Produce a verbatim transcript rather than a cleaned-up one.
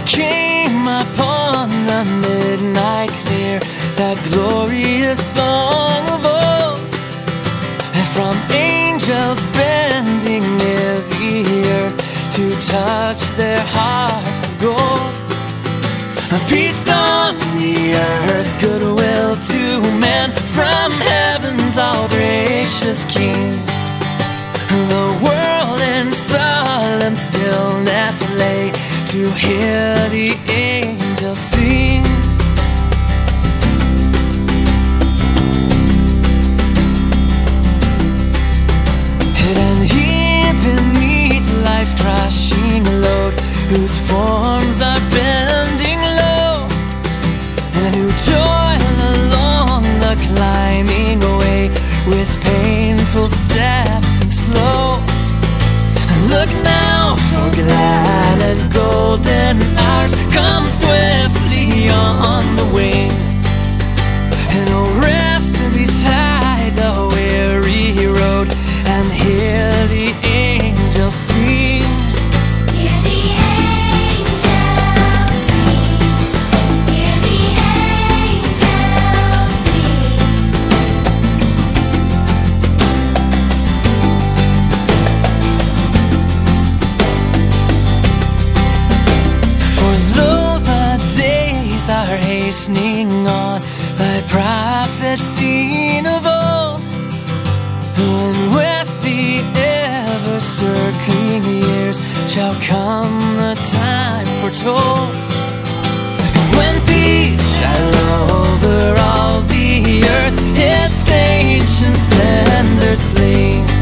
came upon the midnight clear, that glorious song of old, and from angels bending near the earth to touch their hearts of gold. Peace on the earth, goodwill to men, from heaven's all gracious King. The world in solemn stillness lay to hear the angels sing. And here beneath life's crushing load, whose forms are bending low, and who toil along the climbing way with painful steps and slow. Look now, for glad and golden hours come swiftly on the wing, and oh, rest beside the weary road and hear the angels sing. Hear the angels sing. Hear the angels sing. For lo, the days are hastening on by prophets seen of old, when with the ever-circling years shall come the time foretold, when peace shall over all the earth its ancient splendors fling.